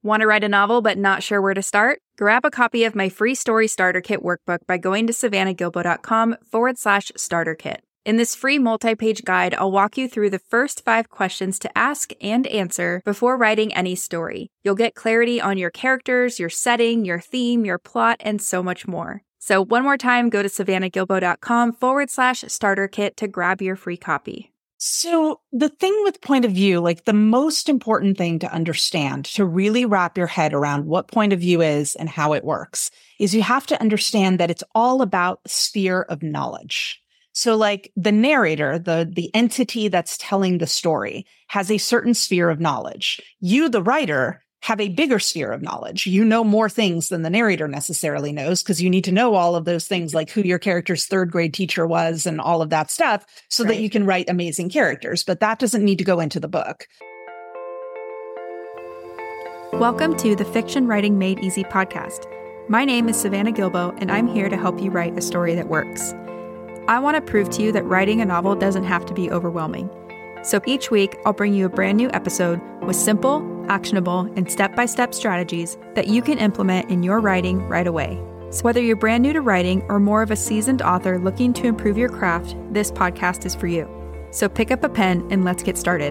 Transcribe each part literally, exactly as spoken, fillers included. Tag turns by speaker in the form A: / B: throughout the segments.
A: Want to write a novel but not sure where to start? Grab a copy of my free story starter kit workbook by going to savannahgilbo.com forward slash starter kit. In this free multi-page guide, I'll walk you through the first five questions to ask and answer before writing any story. You'll get clarity on your characters, your setting, your theme, your plot, and so much more. So one more time, go to savannahgilbo.com forward slash starter kit to grab your free copy.
B: So the thing with point of view, like the most important thing to understand, to really wrap your head around what point of view is and how it works, is you have to understand that it's all about the sphere of knowledge. So like the narrator, the, the entity that's telling the story has a certain sphere of knowledge. You, the writer, have a bigger sphere of knowledge. You know more things than the narrator necessarily knows because you need to know all of those things like who your character's third grade teacher was and all of that stuff so right. that you can write amazing characters. But that doesn't need to go into the book.
A: Welcome to the Fiction Writing Made Easy podcast. My name is Savannah Gilbo, and I'm here to help you write a story that works. I want to prove to you that writing a novel doesn't have to be overwhelming. So each week, I'll bring you a brand new episode with simple, actionable, and step-by-step strategies that you can implement in your writing right away. So whether you're brand new to writing or more of a seasoned author looking to improve your craft, this podcast is for you. So pick up a pen and let's get started.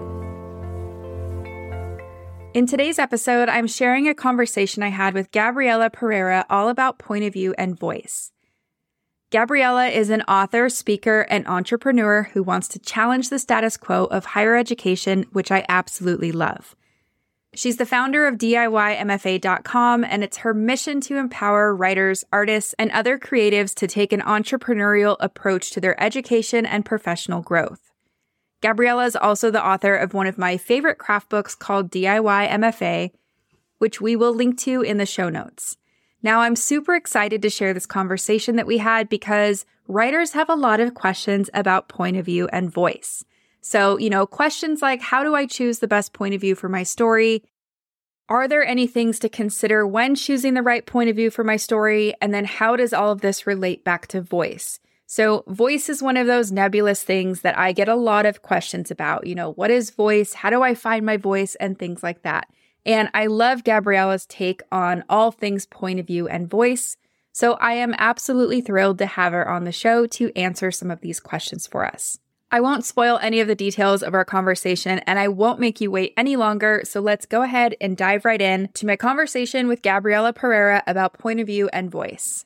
A: In today's episode, I'm sharing a conversation I had with Gabriela Pereira all about point of view and voice. Gabriela is an author, speaker, and entrepreneur who wants to challenge the status quo of higher education, which I absolutely love. She's the founder of D I Y M F A dot com, and it's her mission to empower writers, artists, and other creatives to take an entrepreneurial approach to their education and professional growth. Gabriela is also the author of one of my favorite craft books called D I Y M F A, which we will link to in the show notes. Now, I'm super excited to share this conversation that we had because writers have a lot of questions about point of view and voice. So, you know, questions like, how do I choose the best point of view for my story? Are there any things to consider when choosing the right point of view for my story? And then how does all of this relate back to voice? So voice is one of those nebulous things that I get a lot of questions about. You know, what is voice? How do I find my voice? And things like that. And I love Gabriela's take on all things point of view and voice. So I am absolutely thrilled to have her on the show to answer some of these questions for us. I won't spoil any of the details of our conversation, and I won't make you wait any longer. So let's go ahead and dive right in to my conversation with Gabriela Pereira about point of view and voice.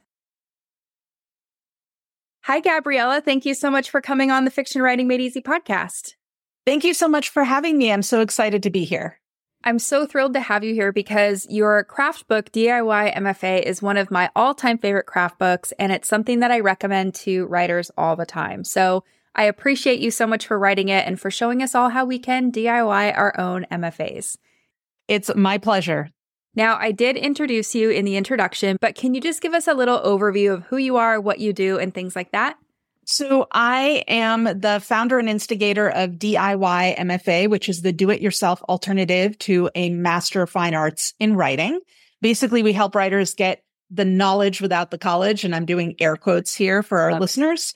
A: Hi, Gabriela. Thank you so much for coming on the Fiction Writing Made Easy podcast.
B: Thank you so much for having me. I'm so excited to be here.
A: I'm so thrilled to have you here because your craft book, D I Y M F A, is one of my all-time favorite craft books, and it's something that I recommend to writers all the time. So I appreciate you so much for writing it and for showing us all how we can D I Y our own M F As.
B: It's my pleasure.
A: Now, I did introduce you in the introduction, but can you just give us a little overview of who you are, what you do, and things like that?
B: So I am the founder and instigator of D I Y M F A, which is the do-it-yourself alternative to a Master of Fine Arts in writing. Basically, we help writers get the knowledge without the college, and I'm doing air quotes here for our
A: Love
B: listeners.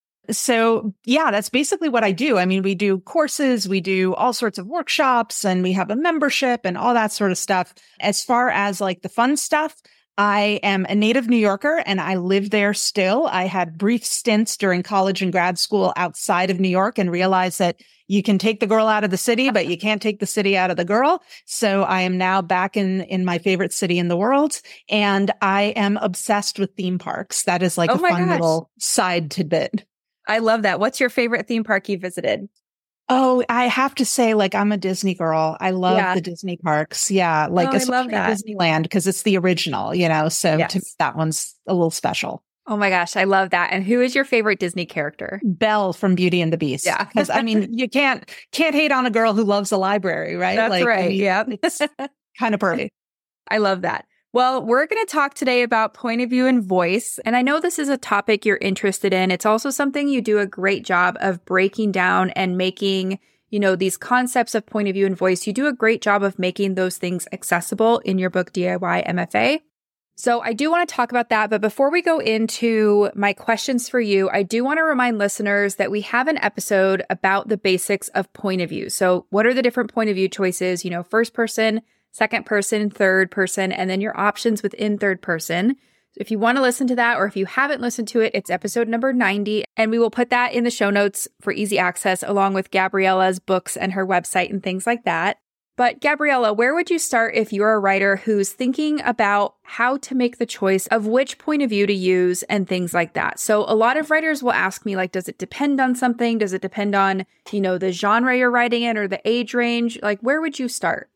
B: So yeah, that's basically what I do. I mean, we do courses, we do all sorts of workshops, and we have a membership and all that sort of stuff. As far as like the fun stuff, I am a native New Yorker and I live there still. I had brief stints during college and grad school outside of New York and realized that you can take the girl out of the city, but you can't take the city out of the girl. So I am now back in, in my favorite city in the world. And I am obsessed with theme parks. That is like
A: oh
B: a fun
A: gosh.
B: little side tidbit.
A: I love that. What's your favorite theme park you visited?
B: Oh, I have to say, like, I'm a Disney girl. I love
A: Yeah.
B: the Disney parks. Yeah. Like,
A: Oh, I love
B: especially
A: that.
B: Disneyland, because it's the original, you know, so
A: Yes.
B: to me, that one's a little special.
A: Oh my gosh, I love that. And who is your favorite Disney character?
B: Belle from Beauty and the Beast.
A: Yeah.
B: Because I mean, you can't, can't hate on a girl who loves the library, right?
A: That's
B: like,
A: right.
B: I mean,
A: Yeah.
B: It's kind of perfect.
A: I love that. Well, we're going to talk today about point of view and voice. And I know this is a topic you're interested in. It's also something you do a great job of breaking down and making, you know, these concepts of point of view and voice. You do a great job of making those things accessible in your book, D I Y M F A. So I do want to talk about that. But before we go into my questions for you, I do want to remind listeners that we have an episode about the basics of point of view. So what are the different point of view choices? You know, first person, second person, third person, and then your options within third person. If you want to listen to that, or if you haven't listened to it, it's episode number ninety, and we will put that in the show notes for easy access along with Gabriella's books and her website and things like that. But Gabriella, where would you start if you're a writer who's thinking about how to make the choice of which point of view to use and things like that? So a lot of writers will ask me, like, does it depend on something? Does it depend on, you know, the genre you're writing in or the age range? Like, where would you start?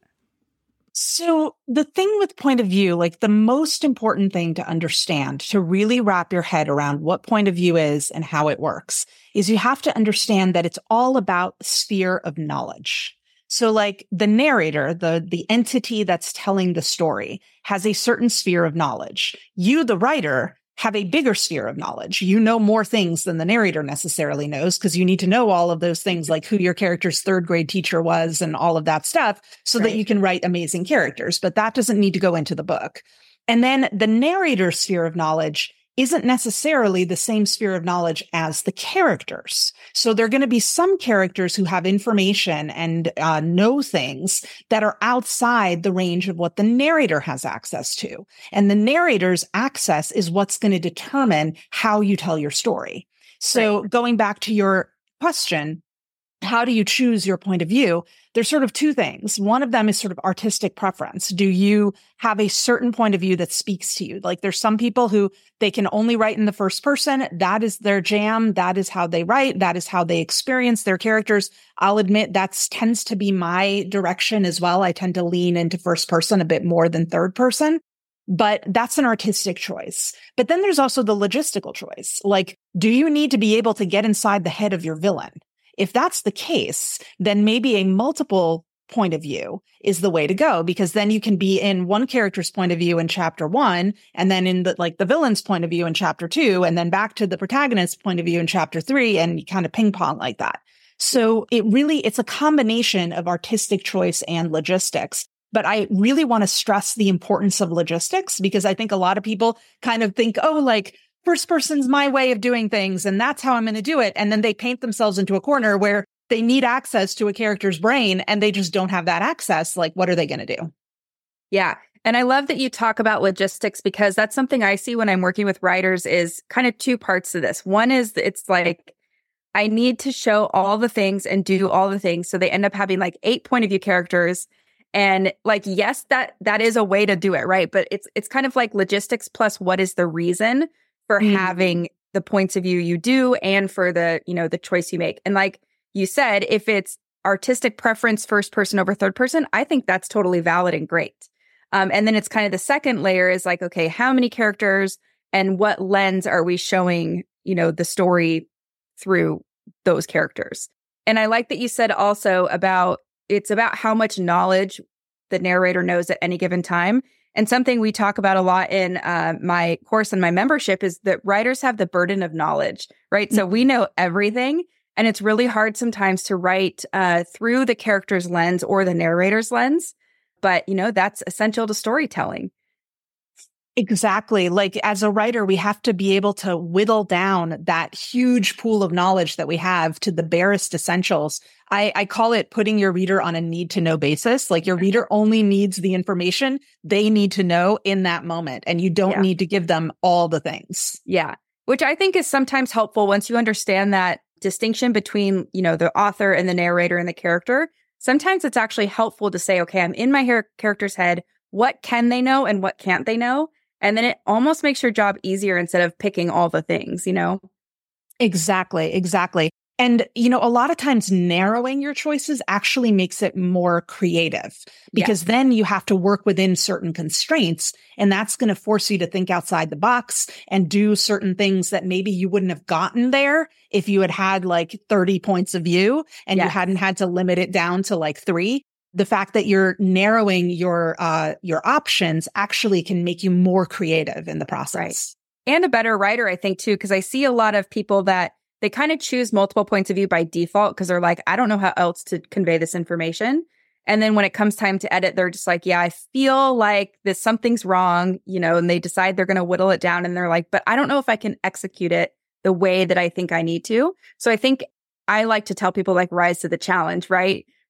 B: So the thing with point of view, like the most important thing to understand to really wrap your head around what point of view is and how it works is you have to understand that it's all about sphere of knowledge. So like the narrator, the, the entity that's telling the story has a certain sphere of knowledge. You, the writer, have a bigger sphere of knowledge. You know more things than the narrator necessarily knows because you need to know all of those things like who your character's third grade teacher was and all of that stuff so right. that you can write amazing characters. But that doesn't need to go into the book. And then the narrator's sphere of knowledge isn't necessarily the same sphere of knowledge as the characters. So there are going to be some characters who have information and uh, know things that are outside the range of what the narrator has access to. And the narrator's access is what's going to determine how you tell your story. So right. going back to your question, how do you choose your point of view? There's sort of two things. One of them is sort of artistic preference. Do you have a certain point of view that speaks to you? Like there's some people who they can only write in the first person. That is their jam. That is how they write. That is how they experience their characters. I'll admit that tends to be my direction as well. I tend to lean into first person a bit more than third person. But that's an artistic choice. But then there's also the logistical choice. Like, do you need to be able to get inside the head of your villain? If that's the case, then maybe a multiple point of view is the way to go, because then you can be in one character's point of view in chapter one, and then in the, like the villain's point of view in chapter two, and then back to the protagonist's point of view in chapter three, and you kind of ping pong like that. So it really, it's a combination of artistic choice and logistics. But I really want to stress the importance of logistics, because I think a lot of people kind of think, oh, like, first person's my way of doing things, and that's how I'm going to do it. And then they paint themselves into a corner where they need access to a character's brain and they just don't have that access. Like, what are they going to do?
A: Yeah. And I love that you talk about logistics, because that's something I see when I'm working with writers is kind of two parts to this. One is it's like, I need to show all the things and do all the things. So they end up having like eight point of view characters. And like, yes, that that is a way to do it, right? But it's it's kind of like logistics plus what is the reason for mm-hmm. having the points of view you do and for the, you know, the choice you make. And like you said, if it's artistic preference, first person over third person, I think that's totally valid and great. Um, and then it's kind of the second layer is like, okay, how many characters and what lens are we showing, you know, the story through those characters? And I like that you said also about, it's about how much knowledge the narrator knows at any given time. And something we talk about a lot in uh, my course and my membership is that writers have the burden of knowledge, right? Mm-hmm. So we know everything, and it's really hard sometimes to write uh, through the character's lens or the narrator's lens. But, you know, that's essential to storytelling.
B: Exactly. Like as a writer, we have to be able to whittle down that huge pool of knowledge that we have to the barest essentials. I, I call it putting your reader on a need to know basis. Like your reader only needs the information they need to know in that moment. And you don't yeah. need to give them all the things. Yeah.
A: Which I think is sometimes helpful once you understand that distinction between, you know, the author and the narrator and the character. Sometimes it's actually helpful to say, okay, I'm in my her- character's head. What can they know and what can't they know? And then it almost makes your job easier instead of picking all the things, you know?
B: Exactly, exactly. And, you know, a lot of times narrowing your choices actually makes it more creative, because yeah. then you have to work within certain constraints, and that's going to force you to think outside the box and do certain things that maybe you wouldn't have gotten there if you had had like thirty points of view and yes. you hadn't had to limit it down to like three. The fact that you're narrowing your uh, your options actually can make you more creative in the process.
A: Right. And a better writer, I think, too, because I see a lot of people that they kind of choose multiple points of view by default because they're like, I don't know how else to convey this information. And then when it comes time to edit, they're just like, yeah, I feel like this something's wrong, you know, and they decide they're going to whittle it down. And they're like, but I don't know if I can execute it the way that I think I need to. So I think I like to tell people like rise to the challenge, right?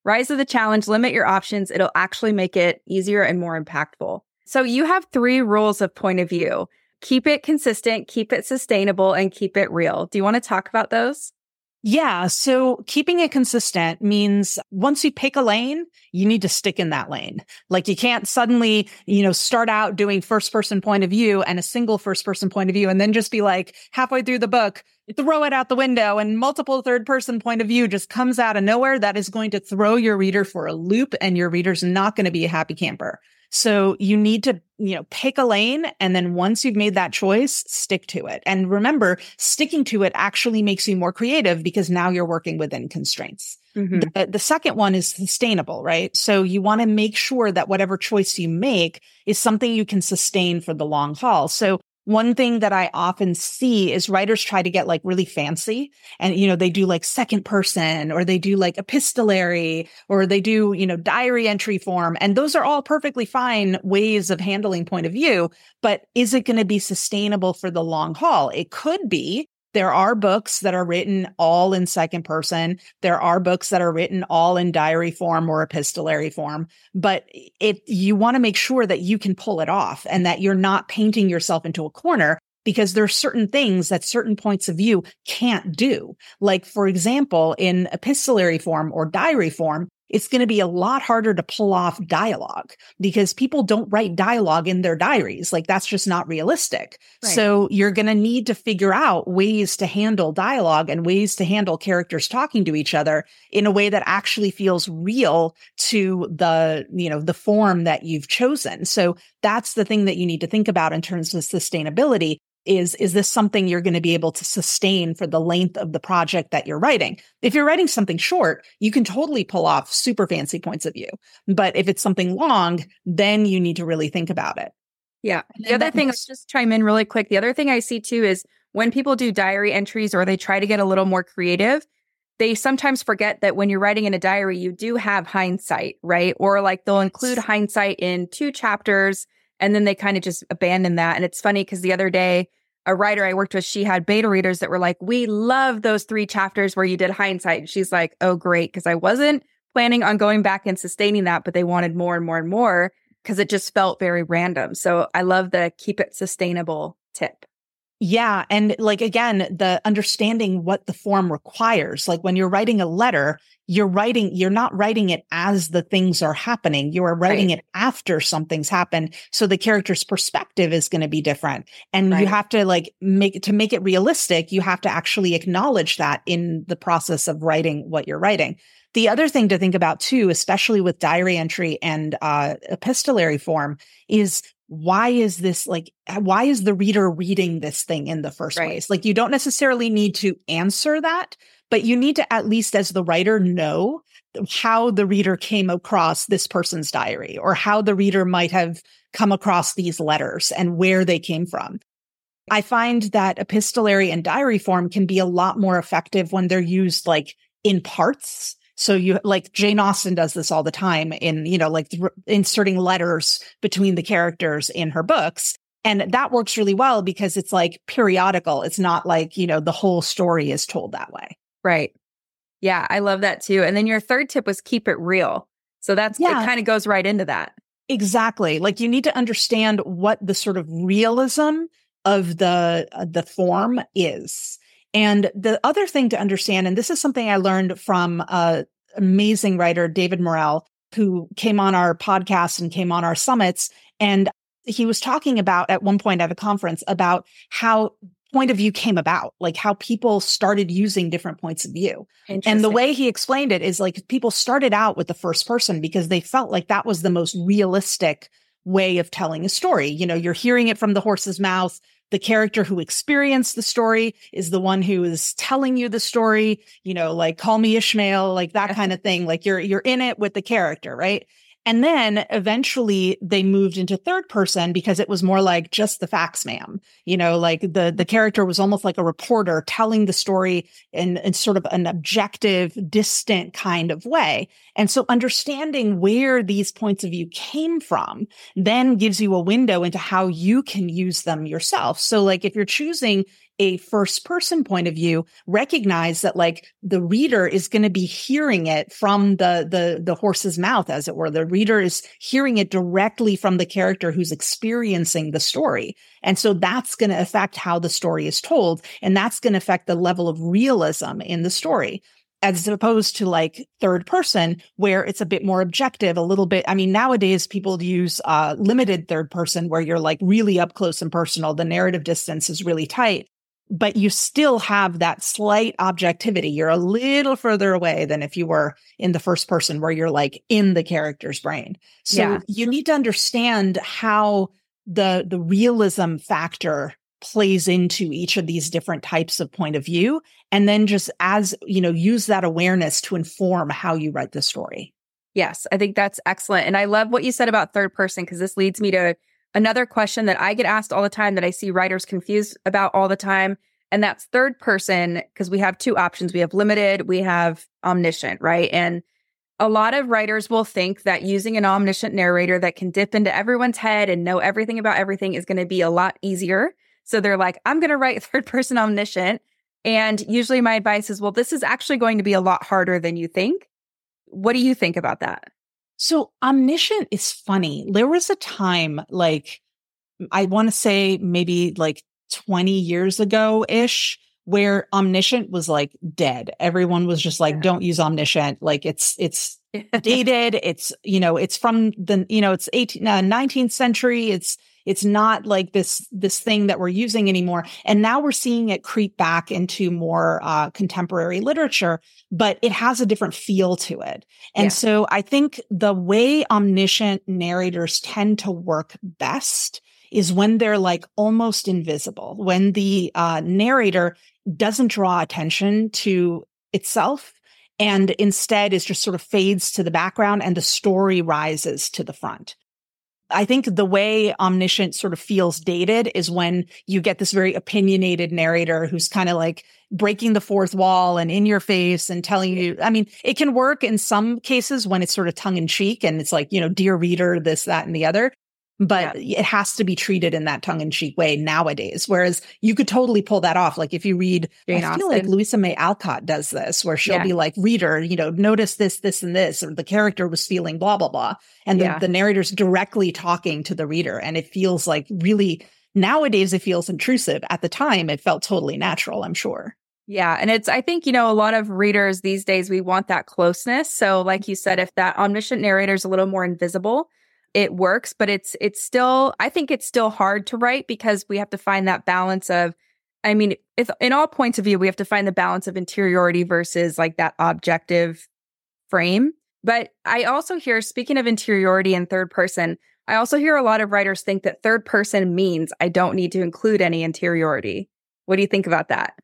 A: Rise to the challenge, limit your options. It'll actually make it easier and more impactful. So you have three rules of point of view. Keep it consistent, keep it sustainable, and keep it real. Do you want to talk about those?
B: Yeah. So keeping it consistent means once you pick a lane, you need to stick in that lane. Like you can't suddenly, you know, start out doing first person point of view and a single first person point of view and then just be like halfway through the book, throw it out the window and multiple third person point of view just comes out of nowhere. That is going to throw your reader for a loop and your reader's not going to be a happy camper. So you need to, you know, pick a lane. And then once you've made that choice, stick to it. And remember, sticking to it actually makes you more creative because now you're working within constraints. Mm-hmm. The, the second one is sustainable, right? So you want to make sure that whatever choice you make is something you can sustain for the long haul. So one thing that I often see is writers try to get like really fancy and, you know, they do like second person or they do like epistolary or they do, you know, diary entry form. And those are all perfectly fine ways of handling point of view. But is it going to be sustainable for the long haul? It could be. There are books that are written all in second person. There are books that are written all in diary form or epistolary form, but it, you want to make sure that you can pull it off and that you're not painting yourself into a corner because there are certain things that certain points of view can't do. Like, for example, in epistolary form or diary form, it's going to be a lot harder to pull off dialogue because people don't write dialogue in their diaries. Like that's just not realistic. Right. So you're going to need to figure out ways to handle dialogue and ways to handle characters talking to each other in a way that actually feels real to the, you know, the form that you've chosen. So that's the thing that you need to think about in terms of sustainability. Is, is this something you're going to be able to sustain for the length of the project that you're writing? If you're writing something short, you can totally pull off super fancy points of view. But if it's something long, then you need to really think about it.
A: Yeah. The other thing, let's just chime in really quick. The other thing I see too is when people do diary entries or they try to get a little more creative, they sometimes forget that when you're writing in a diary, you do have hindsight, right? Or like they'll include hindsight in two chapters and then they kind of just abandon that. And it's funny because the other day, a writer I worked with, she had beta readers that were like, we love those three chapters where you did hindsight. And she's like, oh, great. Because I wasn't planning on going back and sustaining that, but they wanted more and more and more because it just felt very random. So I love the keep it sustainable tip.
B: Yeah. And like, again, the understanding what the form requires, like when you're writing a letter, you're writing, you're not writing it as the things are happening. You are writing right. it after something's happened. So the character's perspective is going to be different. And right. you have to like make to make it realistic. You have to actually acknowledge that in the process of writing what you're writing. The other thing to think about too, especially with diary entry and uh, epistolary form, is why is this like, why is the reader reading this thing in the first right. place? Like you don't necessarily need to answer that, but you need to at least as the writer know how the reader came across this person's diary or how the reader might have come across these letters and where they came from. I find that epistolary and diary form can be a lot more effective when they're used like in parts. So you like Jane Austen does this all the time in, you know, like th- inserting letters between the characters in her books. And that works really well because it's like periodical. It's not like, you know, the whole story is told that way.
A: Right. Yeah, I love that too. And then your third tip was keep it real. So that's, yeah. it kind of goes right into that.
B: Exactly. Like you need to understand what the sort of realism of the, uh, the form is. And the other thing to understand, and this is something I learned from an amazing writer, David Morrell, who came on our podcast and came on our summits. And he was talking about at one point at a conference about how point of view came about, like how people started using different points of view. And the way he explained it is like people started out with the first person because they felt like that was the most realistic way of telling a story. You know, you're hearing it from the horse's mouth. The character who experienced the story is the one who is telling you the story, you know, like call me Ishmael, like that kind of thing. Like you're, you're in it with the character, right? And then eventually they moved into third person because it was more like just the facts, ma'am. You know, like the, the character was almost like a reporter telling the story in, in sort of an objective, distant kind of way. And so understanding where these points of view came from then gives you a window into how you can use them yourself. So like if you're choosing a first person point of view, recognize that like the reader is going to be hearing it from the, the, the horse's mouth, as it were. The reader is hearing it directly from the character who's experiencing the story. And so that's going to affect how the story is told. And that's going to affect the level of realism in the story, as opposed to like third person, where it's a bit more objective, a little bit. I mean, nowadays people use uh, limited third person, where you're like really up close and personal. The narrative distance is really tight, but you still have that slight objectivity. You're a little further away than if you were in the first person, where you're like in the character's brain. So
A: Yeah.
B: you need to understand how the, the realism factor plays into each of these different types of point of view. And then just as, you know, use that awareness to inform how you write the story.
A: Yes, I think that's excellent. And I love what you said about third person, because this leads me to another question that I get asked all the time, that I see writers confused about all the time. And that's third person, because we have two options. We have limited, we have omniscient, right? And a lot of writers will think that using an omniscient narrator that can dip into everyone's head and know everything about everything is going to be a lot easier. So they're like, I'm going to write third person omniscient. And usually my advice is, well, this is actually going to be a lot harder than you think. What do you think about that?
B: So omniscient is funny. There was a time, like, I want to say maybe like twenty years ago ish, where omniscient was like dead. Everyone was just like,
A: Yeah.
B: don't use omniscient. Like it's, it's dated. It's, you know, it's from the, you know, it's eighteenth, uh, nineteenth century. It's, It's not like this, this thing that we're using anymore. And now we're seeing it creep back into more uh, contemporary literature, but it has a different feel to it. And
A: Yeah.
B: so I think the way omniscient narrators tend to work best is when they're like almost invisible, when the uh, narrator doesn't draw attention to itself, and instead is just sort of fades to the background and the story rises to the front. I think the way omniscient sort of feels dated is when you get this very opinionated narrator who's kind of like breaking the fourth wall and in your face and telling you, I mean, it can work in some cases when it's sort of tongue in cheek and it's like, you know, dear reader, this, that, and the other. But yeah. It has to be treated in that tongue in cheek way nowadays. Whereas you could totally pull that off. Like if you read, Jane I feel Austen. Like Louisa May Alcott does this, where she'll yeah. be like, reader, you know, notice this, this, and this, or the character was feeling blah, blah, blah. And yeah. the, the narrator's directly talking to the reader. And it feels like really, nowadays it feels intrusive. At the time, it felt totally natural, I'm sure.
A: Yeah. And it's, I think, you know, a lot of readers these days, we want that closeness. So like you said, if that omniscient narrator is a little more invisible, it works, but it's, it's still, I think it's still hard to write, because we have to find that balance of, I mean, if, in all points of view, we have to find the balance of interiority versus like that objective frame. But I also hear, speaking of interiority and third person, I also hear a lot of writers think that third person means I don't need to include any interiority. What do you think about that?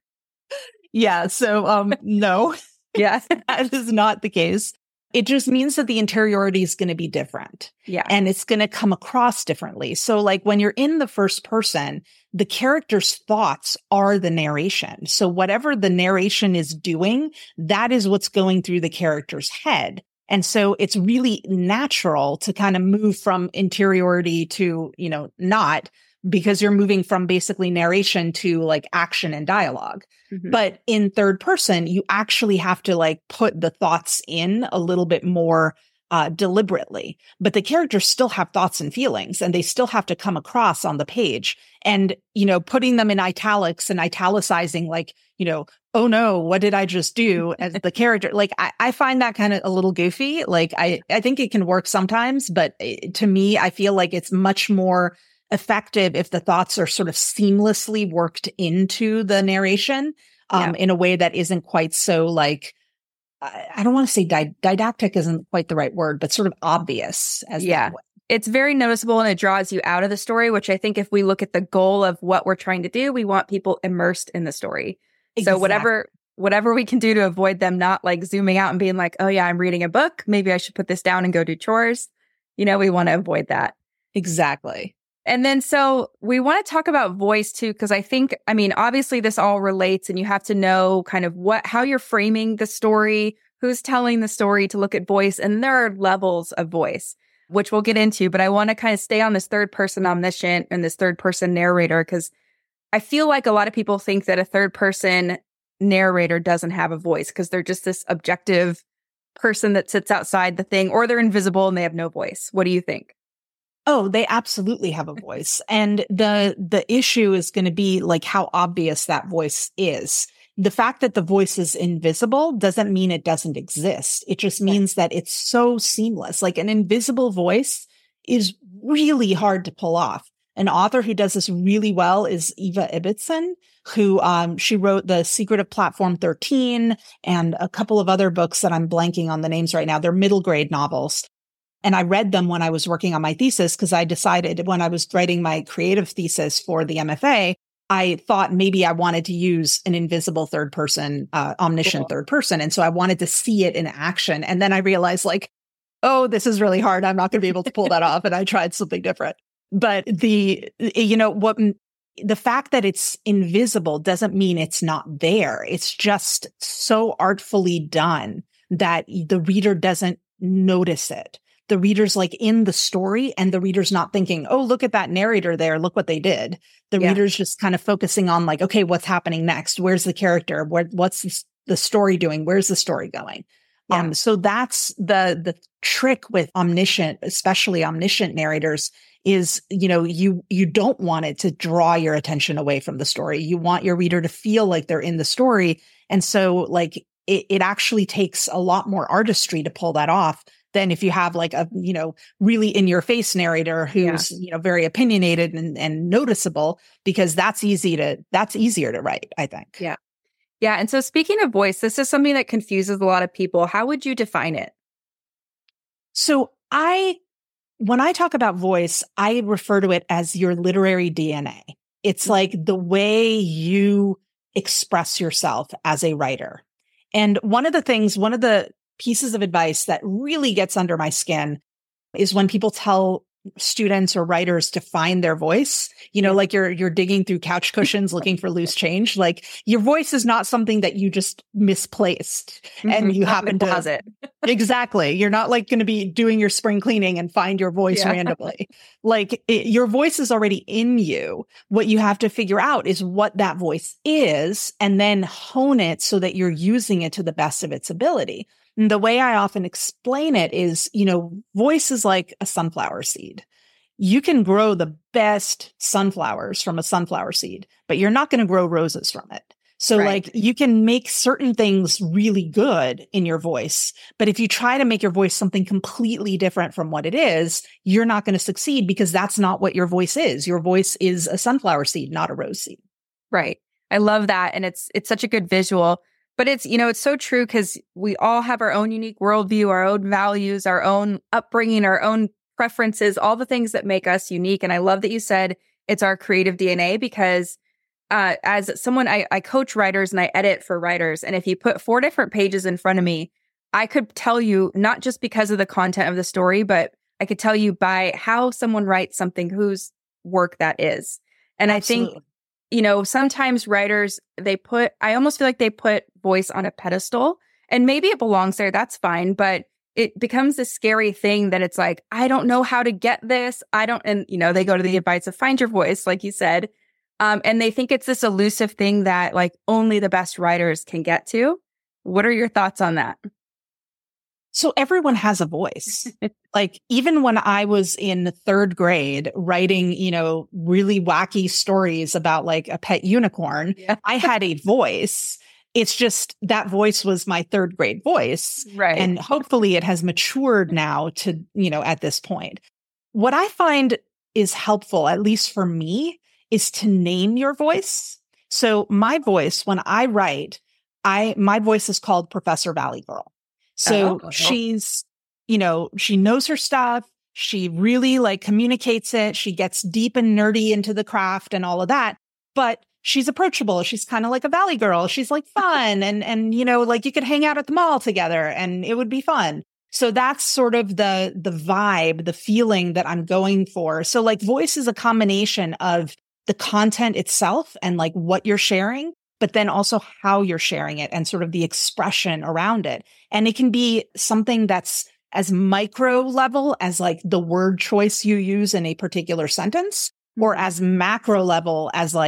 B: Yeah. So, um, no,
A: yeah,
B: that is not the case. It just means that the interiority is going to be different.
A: Yeah.
B: And it's going to come across differently. So like when you're in the first person, the character's thoughts are the narration. So whatever the narration is doing, that is what's going through the character's head. And so it's really natural to kind of move from interiority to, you know, not, because you're moving from basically narration to like action and dialogue. Mm-hmm. But in third person, you actually have to like put the thoughts in a little bit more uh, deliberately. But the characters still have thoughts and feelings, and they still have to come across on the page. And, you know, putting them in italics and italicizing like, you know, oh no, what did I just do as the character? Like, I, I find that kind of a little goofy. Like, I, I think it can work sometimes, but to me, I feel like it's much more effective if the thoughts are sort of seamlessly worked into the narration um, yeah. in a way that isn't quite so like, I, I don't want to say di- didactic isn't quite the right word, but sort of obvious as
A: yeah.
B: that way.
A: It's very noticeable, and it draws you out of the story, which I think if we look at the goal of what we're trying to do, we want people immersed in the story. Exactly. So whatever whatever we can do to avoid them not like zooming out and being like, oh yeah, I'm reading a book, maybe I should put this down and go do chores. You know, we want to avoid that.
B: Exactly.
A: And then so we want to talk about voice too, because I think, I mean, obviously this all relates, and you have to know kind of what, how you're framing the story, who's telling the story to look at voice. And there are levels of voice, which we'll get into, but I want to kind of stay on this third person omniscient and this third person narrator, because I feel like a lot of people think that a third person narrator doesn't have a voice because they're just this objective person that sits outside the thing, or they're invisible and they have no voice. What do you think?
B: Oh, they absolutely have a voice. And the the issue is going to be like how obvious that voice is. The fact that the voice is invisible doesn't mean it doesn't exist. It just means that it's so seamless. Like an invisible voice is really hard to pull off. An author who does this really well is Eva Ibbotson, who um, she wrote The Secret of Platform thirteen and a couple of other books that I'm blanking on the names right now. They're middle grade novels. And I read them when I was working on my thesis because I decided when I was writing my creative thesis for the M F A, I thought maybe I wanted to use an invisible third person, uh, omniscient cool. third person. And so I wanted to see it in action. And then I realized like, oh, this is really hard. I'm not going to be able to pull that off. And I tried something different. But the, you know, what the fact that it's invisible doesn't mean it's not there. It's just so artfully done that the reader doesn't notice it. The reader's like in the story and the reader's not thinking, oh, look at that narrator there. Look what they did. The yeah. reader's just kind of focusing on like, okay, what's happening next? Where's the character? Where, what's the story doing? Where's the story going? Yeah. Um, so that's the, the trick with omniscient, especially omniscient narrators is, you know, you, you don't want it to draw your attention away from the story. You want your reader to feel like they're in the story. And so like it, it actually takes a lot more artistry to pull that off than if you have like a, you know, really in your face narrator who's, yeah. you know, very opinionated and, and noticeable, because that's easy to, that's easier to write, I think.
A: Yeah. Yeah. And so speaking of voice, this is something that confuses a lot of people. How would you define it?
B: So I, when I talk about voice, I refer to it as your literary D N A. It's mm-hmm. like the way you express yourself as a writer. And one of the things, one of the pieces of advice that really gets under my skin is when people tell students or writers to find their voice, you know, like you're, you're digging through couch cushions looking for loose change. Like your voice is not something that you just misplaced mm-hmm. and you happen to
A: closet.
B: Exactly. You're not like going to be doing your spring cleaning and find your voice yeah. randomly. Like it, your voice is already in you. What you have to figure out is what that voice is and then hone it so that you're using it to the best of its ability. And the way I often explain it is, you know, voice is like a sunflower seed. You can grow the best sunflowers from a sunflower seed, but you're not going to grow roses from it. So right. like you can make certain things really good in your voice, but if you try to make your voice something completely different from what it is, you're not going to succeed because that's not what your voice is. Your voice is a sunflower seed, not a rose seed.
A: Right. I love that. And it's, it's such a good visual. But it's, you know, it's so true because we all have our own unique worldview, our own values, our own upbringing, our own preferences, all the things that make us unique. And I love that you said it's our creative D N A because uh, as someone, I, I coach writers and I edit for writers. And if you put four different pages in front of me, I could tell you, not just because of the content of the story, but I could tell you by how someone writes something, whose work that is. And Absolutely. I think you know, sometimes writers, they put, I almost feel like they put voice on a pedestal and maybe it belongs there. That's fine. But it becomes this scary thing that it's like, I don't know how to get this. I don't, and, you know, they go to the advice of find your voice, like you said. Um, and they think it's this elusive thing that like only the best writers can get to. What are your thoughts on that?
B: So everyone has a voice. Like even when I was in third grade writing, you know, really wacky stories about like a pet unicorn, yeah. I had a voice. It's just that voice was my third grade voice.
A: Right.
B: And hopefully it has matured now to, you know, at this point. What I find is helpful, at least for me, is to name your voice. So my voice, when I write, I, my voice is called Professor Valley Girl. So oh, she's, you know, she knows her stuff. She really like communicates it. She gets deep and nerdy into the craft and all of that, but she's approachable. She's kind of like a Valley girl. She's like fun and, and, you know, like you could hang out at the mall together and it would be fun. So that's sort of the, the vibe, the feeling that I'm going for. So like voice is a combination of the content itself and like what you're sharing, but then also how you're sharing it and sort of the expression around it. And it can be something that's as micro level as like the word choice you use in a particular sentence, or as macro level as like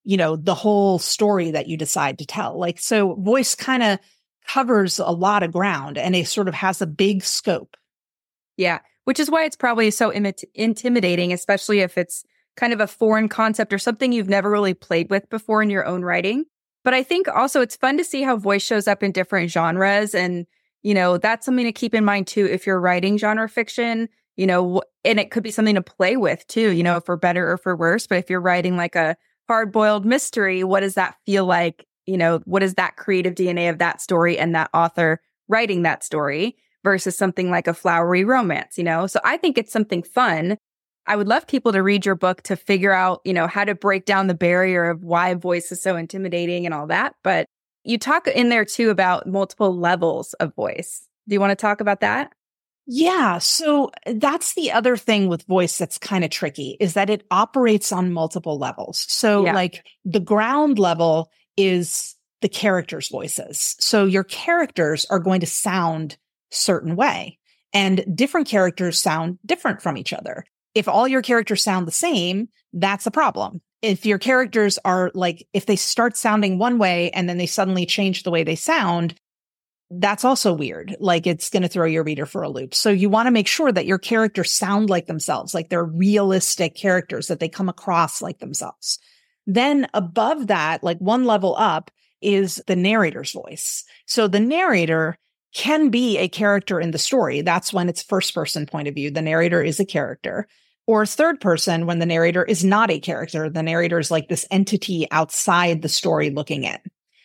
B: you know, the whole story that you decide to tell. Like, so voice kind of covers a lot of ground and it sort of has a big scope.
A: Yeah. Which is why it's probably so Im- intimidating, especially if it's kind of a foreign concept or something you've never really played with before in your own writing. But I think also it's fun to see how voice shows up in different genres. And, you know, that's something to keep in mind too, if you're writing genre fiction, you know, and it could be something to play with too, you know, for better or for worse. But if you're writing like a hard-boiled mystery, what does that feel like? You know, what is that creative D N A of that story and that author writing that story versus something like a flowery romance, you know? So I think it's something fun. I would love people to read your book to figure out, you know, how to break down the barrier of why voice is so intimidating and all that. But you talk in there too about multiple levels of voice. Do you want to talk about that?
B: Yeah. So that's the other thing with voice that's kind of tricky is that it operates on multiple levels. So yeah. like the ground level is the characters' voices. So your characters are going to sound certain way and different characters sound different from each other. If all your characters sound the same, that's a problem. If your characters are like, if they start sounding one way and then they suddenly change the way they sound, that's also weird. Like it's going to throw your reader for a loop. So you want to make sure that your characters sound like themselves, like they're realistic characters, that they come across like themselves. Then above that, like one level up is the narrator's voice. So the narrator can be a character in the story. That's when it's first person point of view. The narrator is a character. Or third person when the narrator is not a character. The narrator is like this entity outside the story looking in.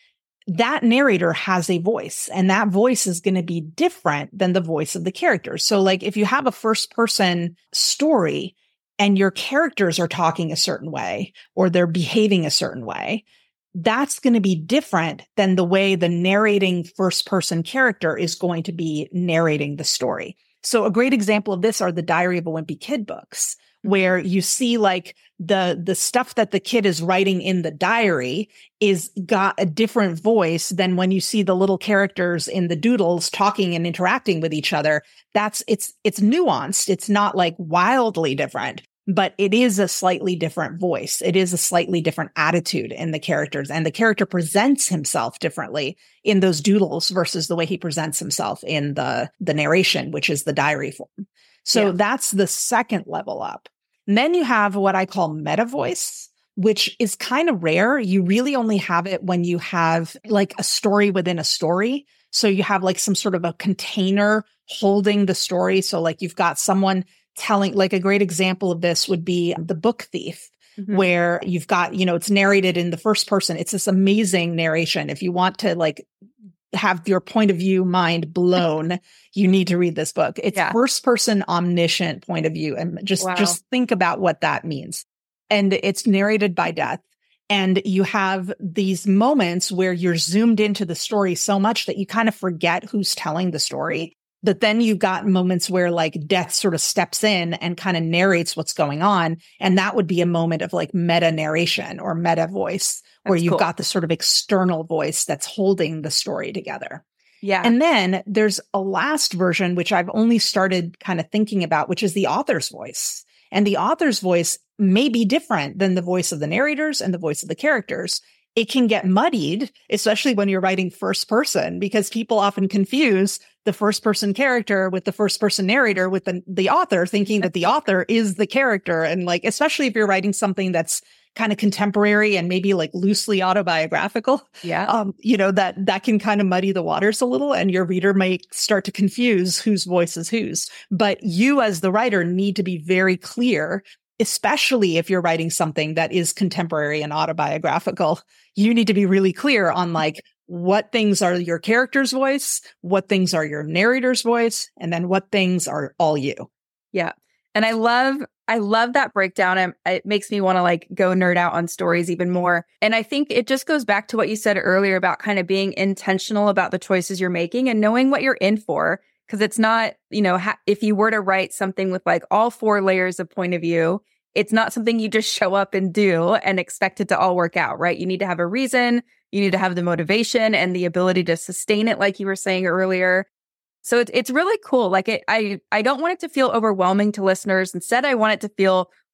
B: That narrator has a voice, and that voice is going to be different than the voice of the character. So like if you have a first person story and your characters are talking a certain way or they're behaving a certain way, that's going to be different than the way the narrating first person character is going to be narrating the story. So a great example of this are the Diary of a Wimpy Kid books, where you see like the, the stuff that the kid is writing in the diary is got a different voice than when you see the little characters in the doodles talking and interacting with each other. That's, it's, it's nuanced. It's not like wildly different, but it is a slightly different voice. It is a slightly different attitude in the characters, and the character presents himself differently in those doodles versus the way he presents himself in the, the narration, which is the diary form. So yeah. That's the second level up. And then you have what I call meta voice, which is kind of rare. You really only have it when you have like a story within a story. So you have like some sort of a container holding the story. So like you've got someone telling, like a great example of this would be The Book Thief, mm-hmm. where you've got, you know, it's narrated in the first person. It's this amazing narration. If you want to like have your point of view mind blown, you need to read this book. It's yeah. first person omniscient point of view. And just, wow. just think about what that means. And it's narrated by Death. And you have these moments where you're zoomed into the story so much that you kind of forget who's telling the story. But then you've got moments where like Death sort of steps in and kind of narrates what's going on. And that would be a moment of like meta narration or meta voice, where that's you've cool. got this sort of external voice that's holding the story together.
A: Yeah.
B: And then there's a last version, which I've only started kind of thinking about, which is the author's voice. And the author's voice may be different than the voice of the narrators and the voice of the characters. It can get muddied, especially when you're writing first person, because people often confuse the first person character with the first person narrator with the, the author, thinking that the author is the character. And like, especially if you're writing something that's kind of contemporary and maybe like loosely autobiographical,
A: yeah,
B: um, you know, that, that can kind of muddy the waters a little, and your reader may start to confuse whose voice is whose. But you as the writer need to be very clear, especially if you're writing something that is contemporary and autobiographical. You need to be really clear on like what things are your character's voice, what things are your narrator's voice, and then what things are all you.
A: Yeah. And I love, I love that breakdown. I, it makes me want to like go nerd out on stories even more. And I think it just goes back to what you said earlier about kind of being intentional about the choices you're making and knowing what you're in for. Because it's not, you know, ha- if you were to write something with like all four layers of point of view, it's not something you just show up and do and expect it to all work out, right? You need to have a reason. You need to have the motivation and the ability to sustain it, like you were saying earlier. So it's it's really cool. Like it, I I don't want it to feel overwhelming to listeners. Instead, I want it to feel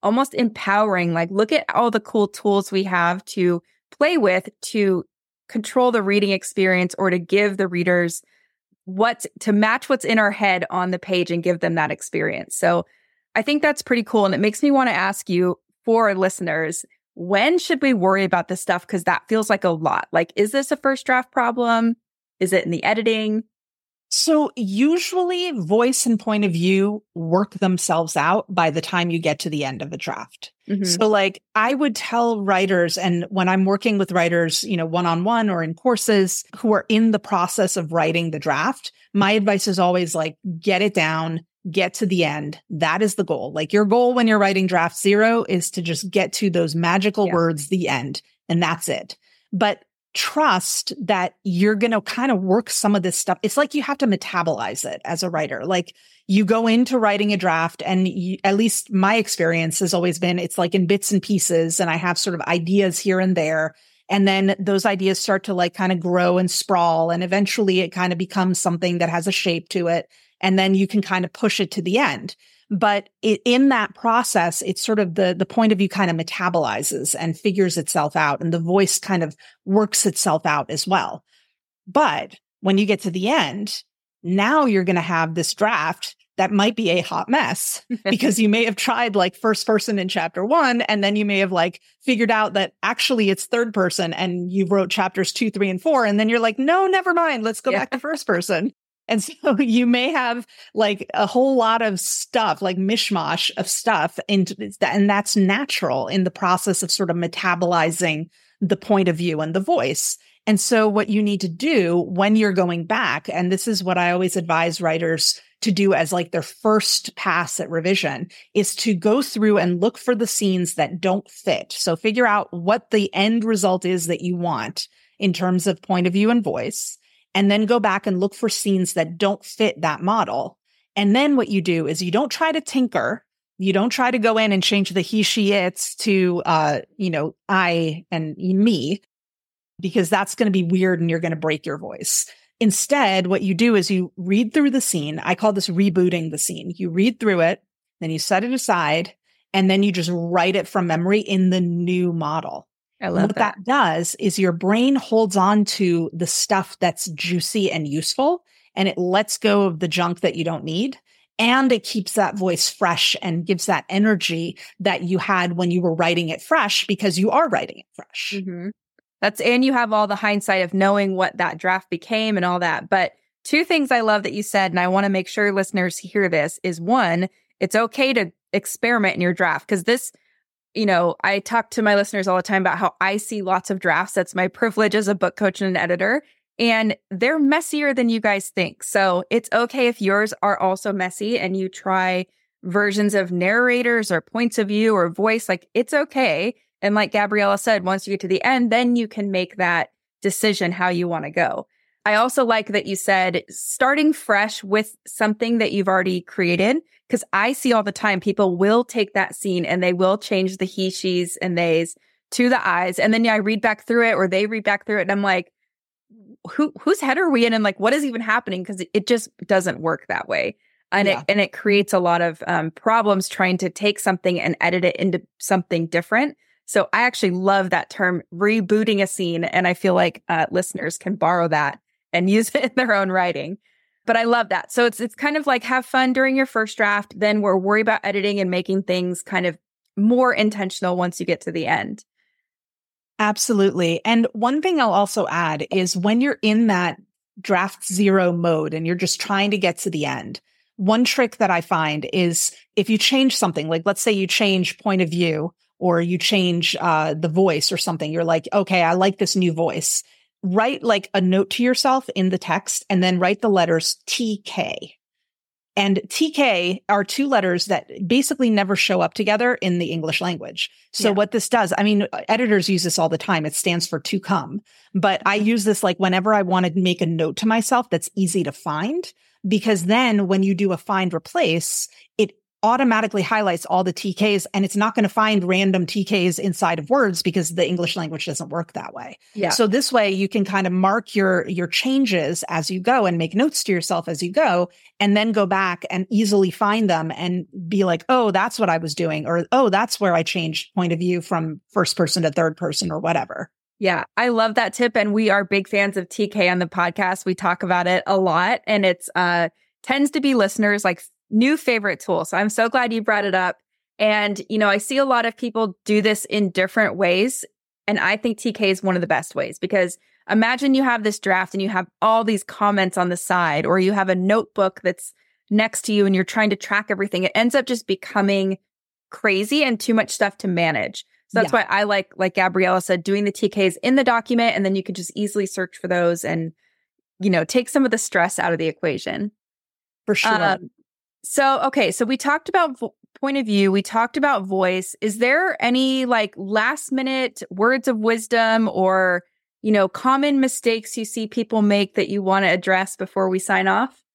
A: almost empowering. Like, look at all the cool tools we have to play with to control the reading experience or to give the readers what to match what's in our head on the page and give them that experience. So I think that's pretty cool. And it makes me want to ask you, for our listeners, when should we worry about this stuff? Because that feels like a lot. Like, is this a first draft problem? Is it in the editing?
B: So usually voice and point of view work themselves out by the time you get to the end of a draft. Mm-hmm. So like I would tell writers, and when I'm working with writers, you know, one-on-one or in courses who are in the process of writing the draft, my advice is always like, get it down, get to the end. That is the goal. Like your goal when you're writing draft zero is to just get to those magical yeah. words, the end, and that's it. But trust that you're going to kind of work some of this stuff. It's like you have to metabolize it as a writer. Like you go into writing a draft and you, at least my experience has always been, it's like in bits and pieces and I have sort of ideas here and there. And then those ideas start to like kind of grow and sprawl. And eventually it kind of becomes something that has a shape to it. And then you can kind of push it to the end. But it, in that process, it's sort of the, the point of view kind of metabolizes and figures itself out, and the voice kind of works itself out as well. But when you get to the end, now you're going to have this draft that might be a hot mess because you may have tried like first person in chapter one, and then you may have like figured out that actually it's third person and you wrote chapters two, three, and four. And then you're like, no, never mind. Let's go yeah. back to first person. And so you may have like a whole lot of stuff, like mishmash of stuff. And, and that's natural in the process of sort of metabolizing the point of view and the voice. And so what you need to do when you're going back, and this is what I always advise writers to do as like their first pass at revision, is to go through and look for the scenes that don't fit. So figure out what the end result is that you want in terms of point of view and voice. And then go back and look for scenes that don't fit that model. And then what you do is you don't try to tinker. You don't try to go in and change the he, she, it's to, uh, you know, I and me, because that's going to be weird and you're going to break your voice. Instead, what you do is you read through the scene. I call this rebooting the scene. You read through it, then you set it aside, and then you just write it from memory in the new model.
A: I love
B: what
A: that.
B: that does is your brain holds on to the stuff that's juicy and useful, and it lets go of the junk that you don't need. And it keeps that voice fresh and gives that energy that you had when you were writing it fresh, because you are writing it fresh.
A: Mm-hmm. That's, and you have all the hindsight of knowing what that draft became and all that. But two things I love that you said, and I want to make sure listeners hear this, is one, it's okay to experiment in your draft, because this, you know, I talk to my listeners all the time about how I see lots of drafts. That's my privilege as a book coach and an editor. And they're messier than you guys think. So it's okay if yours are also messy and you try versions of narrators or points of view or voice. Like, it's okay. And like Gabriella said, once you get to the end, then you can make that decision how you want to go. I also like that you said starting fresh with something that you've already created, because I see all the time people will take that scene and they will change the he, she's, and they's to the I's. And then yeah, I read back through it or they read back through it and I'm like, who whose head are we in? And like, what is even happening? Because it, it just doesn't work that way. And, yeah. it, and it creates a lot of um, problems trying to take something and edit it into something different. So I actually love that term, rebooting a scene. And I feel like uh, listeners can borrow that and use it in their own writing. But I love that. So it's it's kind of like have fun during your first draft. Then we're worried about editing and making things kind of more intentional once you get to the end.
B: Absolutely. And one thing I'll also add is when you're in that draft zero mode and you're just trying to get to the end, one trick that I find is if you change something, like let's say you change point of view or you change uh, the voice or something, you're like, okay, I like this new voice. Write like a note to yourself in the text and then write the letters T K. And T K are two letters that basically never show up together in the English language. So yeah. what this does, I mean, editors use this all the time. It stands for to come. But I use this like whenever I want to make a note to myself that's easy to find, because then when you do a find replace, it automatically highlights all the T Ks, and it's not going to find random T Ks inside of words because the English language doesn't work that way.
A: Yeah.
B: So this way you can kind of mark your, your changes as you go and make notes to yourself as you go, and then go back and easily find them and be like, oh, that's what I was doing. Or, oh, that's where I changed point of view from first person to third person or whatever.
A: Yeah, I love that tip. And we are big fans of T K on the podcast. We talk about it a lot, and it's uh tends to be listeners like new favorite tool. So I'm so glad you brought it up. And, you know, I see a lot of people do this in different ways. And I think T K is one of the best ways, because imagine you have this draft and you have all these comments on the side, or you have a notebook that's next to you and you're trying to track everything. It ends up just becoming crazy and too much stuff to manage. So that's yeah. why I like, like Gabriella said, doing the T Ks in the document, and then you can just easily search for those and, you know, take some of the stress out of the equation.
B: For sure. Um,
A: so, okay. So we talked about vo- point of view. We talked about voice. Is there any like last minute words of wisdom or, you know, common mistakes you see people make that you want to address before we sign off?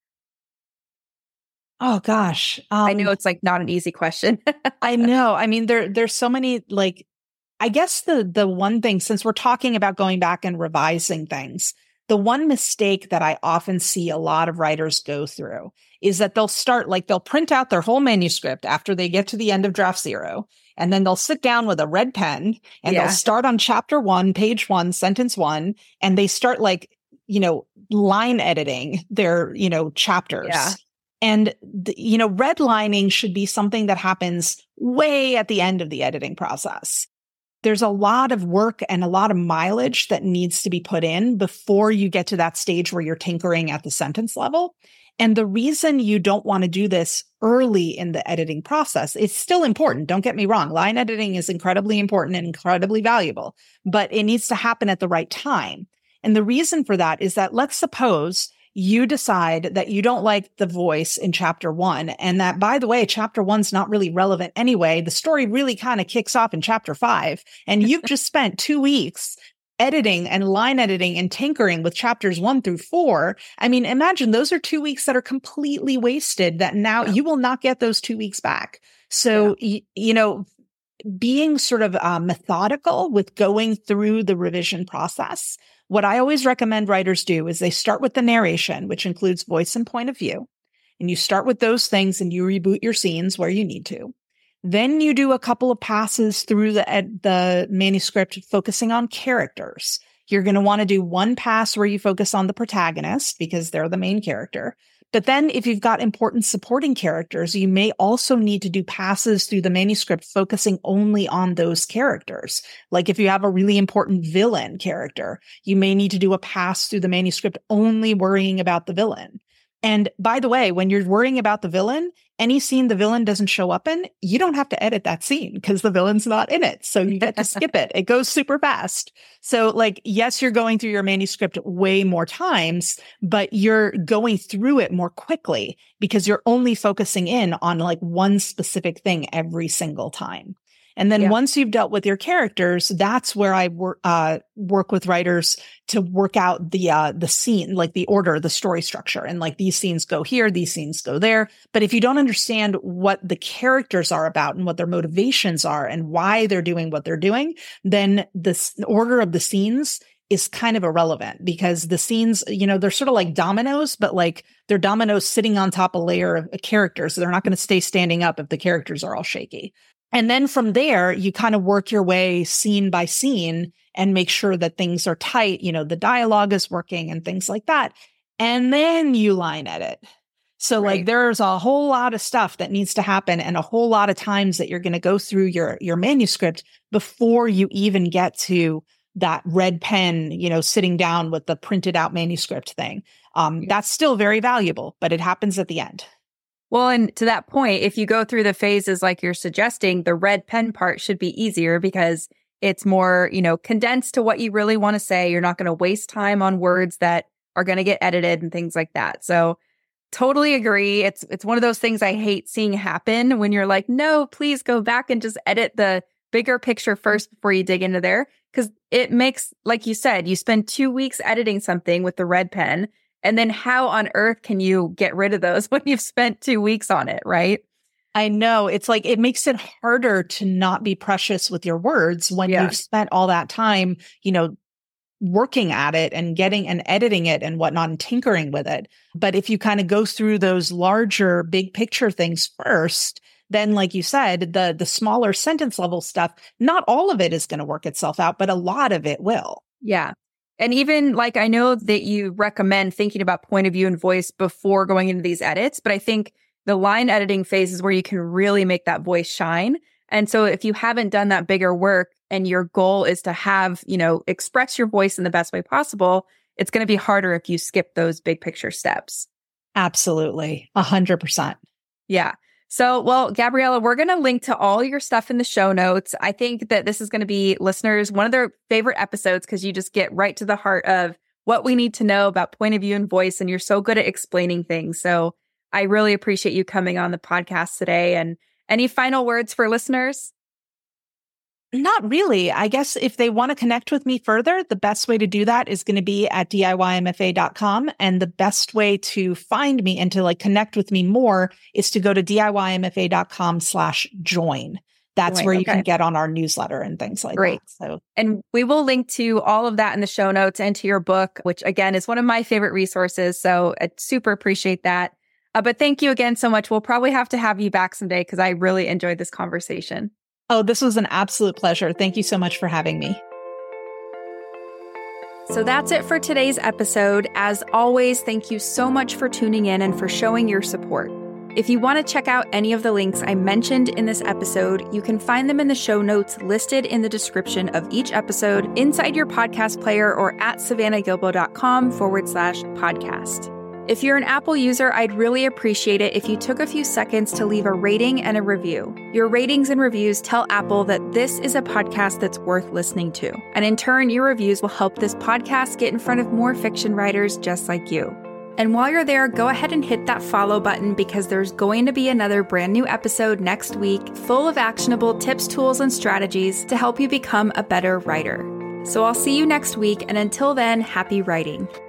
B: Oh gosh. Um,
A: I know it's like not an easy question.
B: I know. I mean, there, there's so many, like, I guess the, the one thing, since we're talking about going back and revising things, the one mistake that I often see a lot of writers go through is that they'll start, like they'll print out their whole manuscript after they get to the end of draft zero. And then they'll sit down with a red pen and yeah. they'll start on chapter one, page one, sentence one. And they start like, you know, line editing their, you know, chapters.
A: Yeah.
B: And, the, you know, redlining should be something that happens way at the end of the editing process. There's a lot of work and a lot of mileage that needs to be put in before you get to that stage where you're tinkering at the sentence level. And the reason you don't want to do this early in the editing process, it's still important. Don't get me wrong. Line editing is incredibly important and incredibly valuable, but it needs to happen at the right time. And the reason for that is that, let's suppose you decide that you don't like the voice in chapter one, and that, by the way, chapter one's not really relevant anyway. The story really kind of kicks off in chapter five, and you've just spent two weeks editing and line editing and tinkering with chapters one through four. I mean, imagine those are two weeks that are completely wasted, that now yeah. you will not get those two weeks back. So, yeah. y- you know, being sort of uh, methodical with going through the revision process, what I always recommend writers do is they start with the narration, which includes voice and point of view. And you start with those things and you reboot your scenes where you need to. Then you do a couple of passes through the, ed- the manuscript focusing on characters. You're going to want to do one pass where you focus on the protagonist because they're the main character. But then if you've got important supporting characters, you may also need to do passes through the manuscript focusing only on those characters. Like if you have a really important villain character, you may need to do a pass through the manuscript only worrying about the villain. And by the way, when you're worrying about the villain, any scene the villain doesn't show up in, you don't have to edit that scene because the villain's not in it. So you get to skip it. It goes super fast. So like, yes, you're going through your manuscript way more times, but you're going through it more quickly because you're only focusing in on like one specific thing every single time. And then yeah. once you've dealt with your characters, that's where I work, uh, work with writers to work out the, uh, the scene, like the order, the story structure. And like these scenes go here, these scenes go there. But if you don't understand what the characters are about and what their motivations are and why they're doing what they're doing, then the s- order of the scenes is kind of irrelevant because the scenes, you know, they're sort of like dominoes, but like they're dominoes sitting on top of a layer of characters. So they're not going to stay standing up if the characters are all shaky. And then from there, you kind of work your way scene by scene and make sure that things are tight, you know, the dialogue is working and things like that. And then you line edit. So right. like there's a whole lot of stuff that needs to happen and a whole lot of times that you're going to go through your, your manuscript before you even get to that red pen, you know, sitting down with the printed out manuscript thing. Um, that's still very valuable, but it happens at the end.
A: Well, and to that point, if you go through the phases like you're suggesting, the red pen part should be easier because it's more, you know, condensed to what you really want to say. You're not going to waste time on words that are going to get edited and things like that. So totally agree. It's it's one of those things I hate seeing happen when you're like, no, please go back and just edit the bigger picture first before you dig into there. Because it makes, like you said, you spend two weeks editing something with the red pen. And then how on earth can you get rid of those when you've spent two weeks on it, right?
B: I know. It's like, it makes it harder to not be precious with your words when
A: Yeah.
B: you've spent all that time, you know, working at it and getting and editing it and whatnot and tinkering with it. But if you kind of go through those larger big picture things first, then like you said, the the smaller sentence level stuff, not all of it is going to work itself out, but a lot of it will.
A: Yeah. And even like, I know that you recommend thinking about point of view and voice before going into these edits, but I think the line editing phase is where you can really make that voice shine. And so if you haven't done that bigger work and your goal is to have, you know, express your voice in the best way possible, it's going to be harder if you skip those big picture steps.
B: Absolutely. A hundred percent.
A: Yeah. So, well, Gabriella, we're going to link to all your stuff in the show notes. I think that this is going to be listeners, one of their favorite episodes because you just get right to the heart of what we need to know about point of view and voice. And you're so good at explaining things. So I really appreciate you coming on the podcast today. And any final words for listeners?
B: Not really. I guess if they want to connect with me further, the best way to do that is going to be at D I Y M F A dot com. And the best way to find me and to like connect with me more is to go to D I Y M F A dot com slash join. That's
A: Join,
B: where you
A: okay.
B: can get on our newsletter and things like
A: Great.
B: that. So,
A: and we will link to all of that in the show notes and to your book, which again is one of my favorite resources. So I super appreciate that. Uh, but thank you again so much. We'll probably have to have you back someday because I really enjoyed this conversation.
B: Oh, this was an absolute pleasure. Thank you so much for having me.
A: So that's it for today's episode. As always, thank you so much for tuning in and for showing your support. If you want to check out any of the links I mentioned in this episode, you can find them in the show notes listed in the description of each episode inside your podcast player or at savannahgilbo.com forward slash podcast. If you're an Apple user, I'd really appreciate it if you took a few seconds to leave a rating and a review. Your ratings and reviews tell Apple that this is a podcast that's worth listening to. And in turn, your reviews will help this podcast get in front of more fiction writers just like you. And while you're there, go ahead and hit that follow button because there's going to be another brand new episode next week full of actionable tips, tools, and strategies to help you become a better writer. So I'll see you next week, and until then, happy writing.